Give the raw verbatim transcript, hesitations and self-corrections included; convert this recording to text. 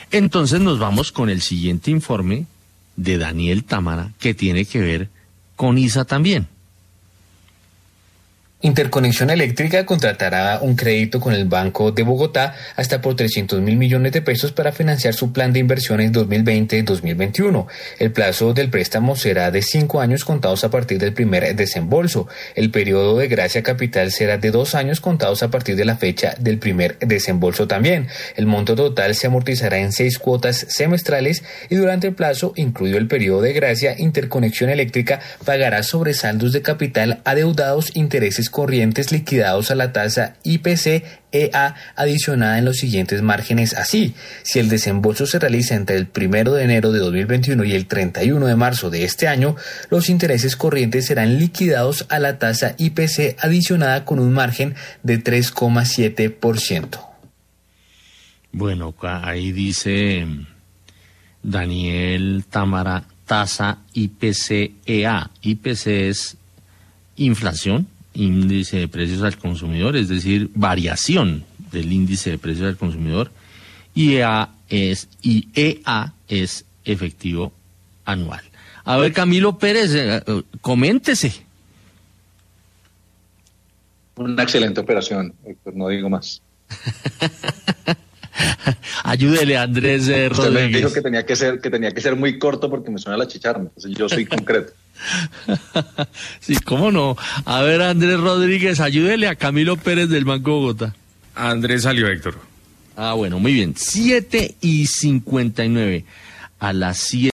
Entonces nos vamos con el siguiente informe de Daniel Támara, que tiene que ver con I S A también. Interconexión Eléctrica contratará un crédito con el Banco de Bogotá hasta por trescientos mil millones de pesos para financiar su plan de inversiones dos mil veinte dos mil veintiuno. El plazo del préstamo será de cinco años contados a partir del primer desembolso. El periodo de gracia capital será de dos años contados a partir de la fecha del primer desembolso también. El monto total se amortizará en seis cuotas semestrales y durante el plazo, incluido el periodo de gracia, Interconexión Eléctrica pagará sobresaldos de capital adeudados, intereses corrientes liquidados a la tasa I P C E A adicionada en los siguientes márgenes así. Si el desembolso se realiza entre el primero de enero de dos mil veintiuno y el treinta y uno de marzo de este año, los intereses corrientes serán liquidados a la tasa I P C adicionada con un margen de tres coma siete por ciento. Bueno, ahí dice Daniel Támara, tasa I P C E A. I P C es inflación, índice de precios al consumidor, es decir, variación del índice de precios al consumidor, y E A es, y E A es efectivo anual. A ver, Camilo Pérez, eh, coméntese. Una excelente operación, Héctor, no digo más. Ayúdele a Andrés eh, Usted Rodríguez. me dijo que tenía que ser que tenía que ser muy corto porque me suena la chicharra, entonces yo soy concreto. Sí, cómo no. A ver, Andrés Rodríguez, ayúdele a Camilo Pérez del Banco Bogotá. Andrés salió, Héctor. Ah, bueno, muy bien. siete y cincuenta y nueve. A las siete.